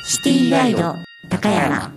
シティガイド高山。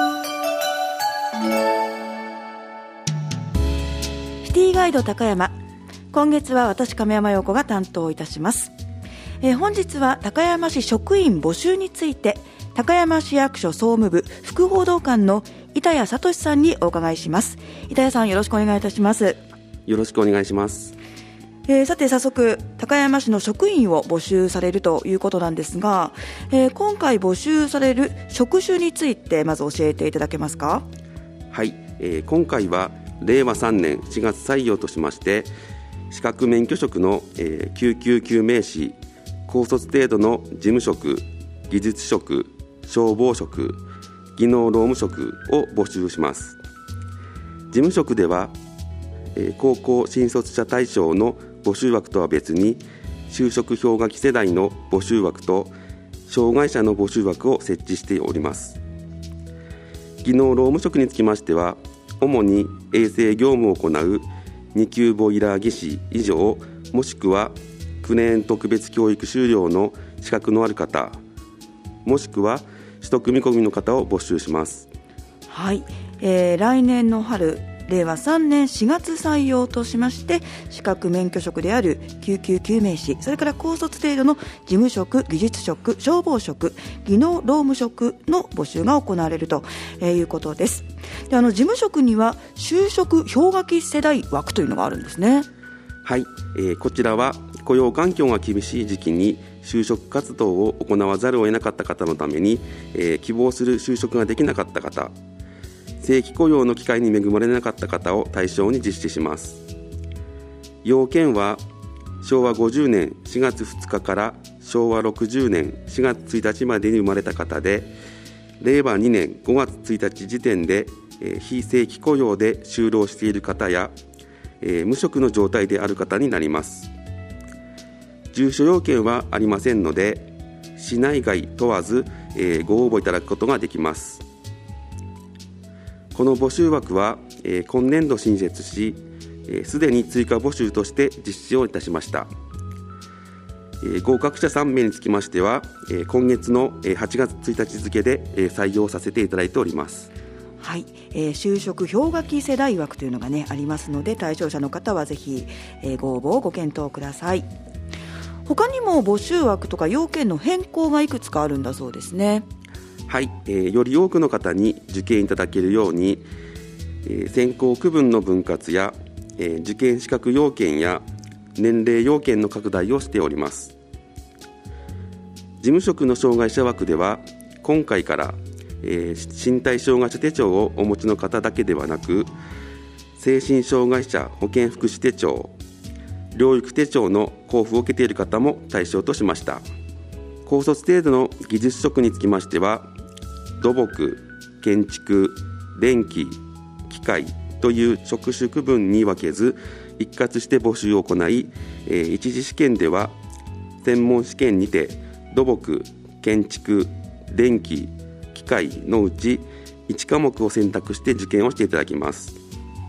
シティガイド高山、今月は私亀山陽子が担当いたします。本日は高山市職員募集について高山市役所総務部副報道官の板谷聡さんにお伺いします。板谷さん、よろしくお願いいたします。 よろしくお願いします。 さて早速高山市の職員を募集されるということなんですが、今回募集される職種についてまず教えていただけますか？ はい、今回は令和3年4月採用としまして、資格免許職の、救急救命士、高卒程度の事務職、技術職、消防職、技能労務職を募集します。事務職では、高校新卒者対象の募集枠とは別に、就職氷河期世代の募集枠と障害者の募集枠を設置しております。技能労務職につきましては、主に衛生業務を行う2級ボイラー技師以上、もしくは9年特別教育修了の資格のある方、もしくは取得見込みの方を募集します。 はい、来年の春令和3年4月採用としまして、資格免許職である救急救命士、それから高卒程度の事務職、技術職、消防職、技能労務職の募集が行われるということです。で、事務職には就職氷河期世代枠というのがあるんですね。 はい、こちらは雇用環境が厳しい時期に就職活動を行わざるを得なかった方のために、希望する就職ができなかった方、正規雇用の機会に恵まれなかった方を対象に実施します。要件は昭和50年4月2日から昭和60年4月1日までに生まれた方で、令和2年5月1日時点で、非正規雇用で就労している方や、無職の状態である方になります。住所要件はありませんので、市内外問わず、ご応募いただくことができます。この募集枠は、今年度新設し、すでに追加募集として実施をいたしました。合格者3名につきましては、今月の8月1日付で採用させていただいております。 はい、就職氷河期世代枠というのが、ありますので、対象者の方はぜひ、ご応募をご検討ください。他にも募集枠とか要件の変更がいくつかあるんだそうですね。 はい、より多くの方に受験いただけるように、選考区分の分割や、受験資格要件や年齢要件の拡大をしております。事務職の障害者枠では、今回から、身体障害者手帳をお持ちの方だけではなく、精神障害者保健福祉手帳、療育手帳の交付を受けている方も対象としました。高卒程度の技術職につきましては、土木、建築、電気、機械という職種区分に分けず、一括して募集を行い、一次試験では専門試験にて土木、建築、電気、機械のうち1科目を選択して受験をしていただきます。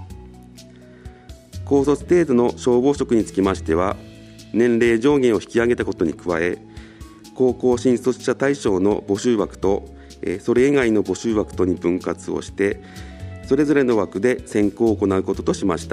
高卒程度の消防職につきましては、年齢上限を引き上げたことに加え、高校新卒者対象の募集枠と、それ以外の募集枠とに分割をして、それぞれの枠で選考を行うこととしました。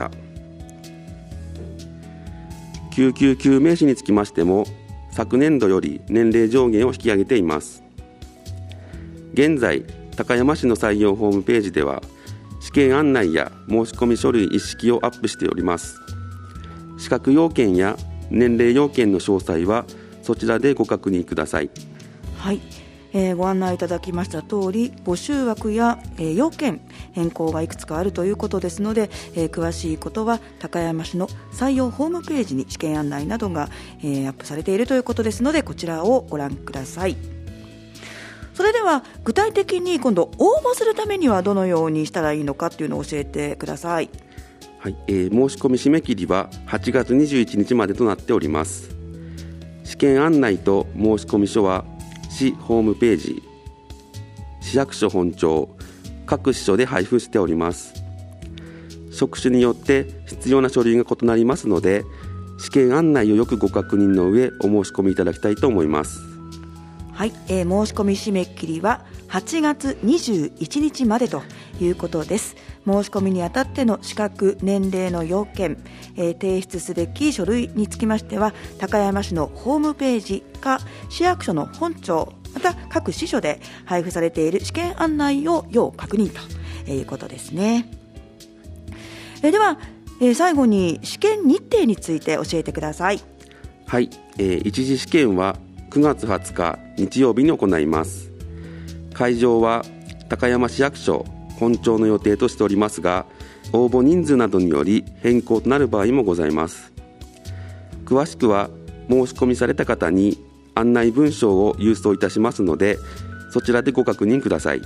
救急救命士につきましても、昨年度より年齢上限を引き上げています。現在、高山市の採用ホームページでは、試験案内や申し込み書類一式をアップしております。資格要件や年齢要件の詳細はそちらでご確認ください。 はい、ご案内いただきました通り、募集枠や、要件変更がいくつかあるということですので、詳しいことは高山市の採用ホームページに試験案内などが、アップされているということですので、こちらをご覧ください。それでは具体的に今度応募するためにはどのようにしたらいいのかというのを教えてください。 はい、申し込み締め切りは8月21日までとなっております。試験案内と申し込み書は市ホームページ、市役所本庁、各支所で配布しております。職種によって必要な書類が異なりますので、試験案内をよくご確認の上お申し込みいただきたいと思います。 はい、申し込み締め切りは8月21日までということです。申し込みにあたっての資格、年齢の要件、提出すべき書類につきましては高山市のホームページか市役所の本庁また各支所で配布されている試験案内を要確認ということですね。では、最後に試験日程について教えてください。 はい、一次試験は9月20日日曜日に行います。会場は高山市役所本庁の予定としておりますが、応募人数などにより変更となる場合もございます。詳しくは申し込みされた方に案内文書を郵送いたしますので、そちらでご確認ください。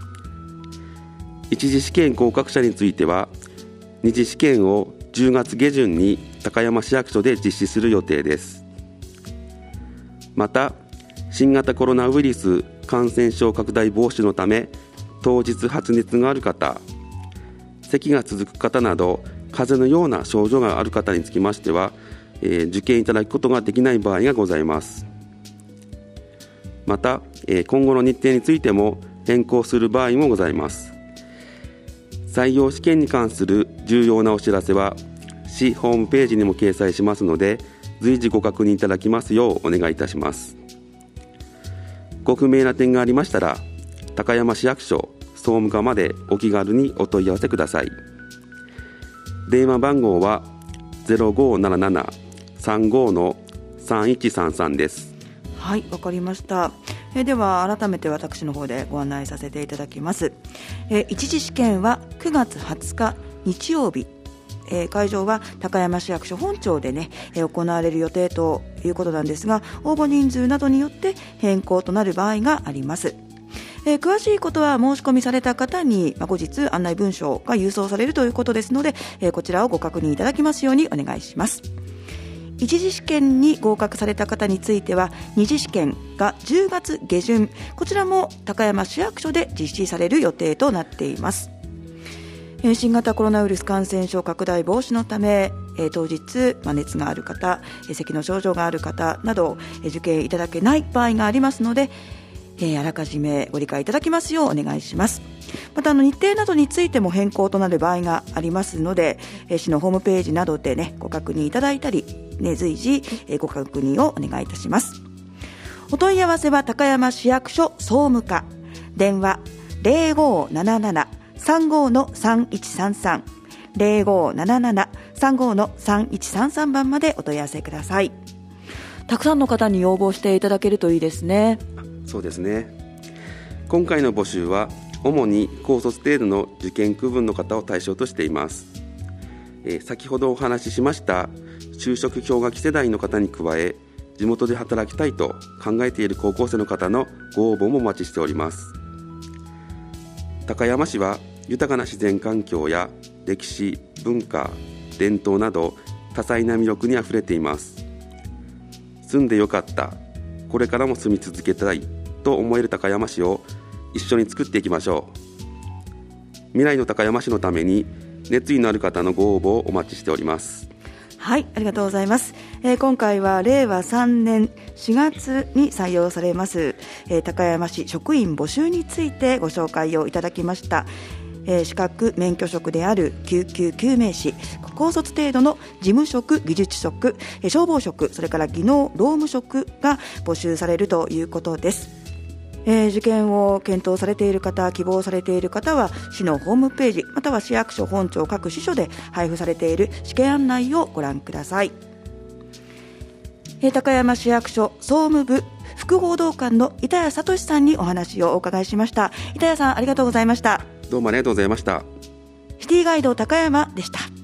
一次試験合格者については二次試験を10月下旬に高山市役所で実施する予定です。また新型コロナウイルス感染症拡大防止のため当日発熱がある方、咳が続く方など風邪のような症状がある方につきましては、受験いただくことができない場合がございます。また、今後の日程についても変更する場合もございます。採用試験に関する重要なお知らせは市ホームページにも掲載しますので、随時ご確認いただきますようお願いいたします。ご不明な点がありましたら高山市役所総務課までお気軽にお問い合わせください。電話番号は 0577-35-3133 です。 はい、わかりました。では改めて私の方でご案内させていただきます。一次試験は9月20日日曜日、会場は高山市役所本庁でね、行われる予定ということなんですが、応募人数などによって変更となる場合があります。詳しいことは申し込みされた方に、後日案内文書が郵送されるということですので、こちらをご確認いただきますようにお願いします。一次試験に合格された方については二次試験が10月下旬、こちらも高山市役所で実施される予定となっています。新型コロナウイルス感染症拡大防止のため、当日、熱がある方、咳の症状がある方など受験いただけない場合がありますので、あらかじめご理解いただきますようお願いします。また日程などについても変更となる場合がありますので、市のホームページなどでご確認いただいたり、随時ご確認をお願いいたします。お問い合わせは高山市役所総務課、電話 0577-35-3133 0577-35-3133 番までお問い合わせください。たくさんの方に応募していただけるといいですね。 そうですね。今回の募集は主に高卒程度の受験区分の方を対象としています。先ほどお話ししました就職氷河期世代の方に加え、地元で働きたいと考えている高校生の方のご応募もお待ちしております。高山市は豊かな自然環境や歴史、文化、伝統など多彩な魅力にあふれています。住んでよかった、これからも住み続けたいと思える高山市を一緒に作っていきましょう。未来の高山市のために熱意のある方のご応募をお待ちしております。 はい、ありがとうございます。今回は令和3年4月に採用されます、高山市職員募集についてご紹介をいただきました。資格免許職である救急救命士、高卒程度の事務職、技術職、消防職、それから技能労務職が募集されるということです。受験を検討されている方、希望されている方は市のホームページまたは市役所本庁各支所で配布されている試験案内をご覧ください。高山市役所総務部副報道官の板谷聡さんにお話をお伺いしました。板谷さん、ありがとうございました。 どうもありがとうございました。 シティガイド高山でした。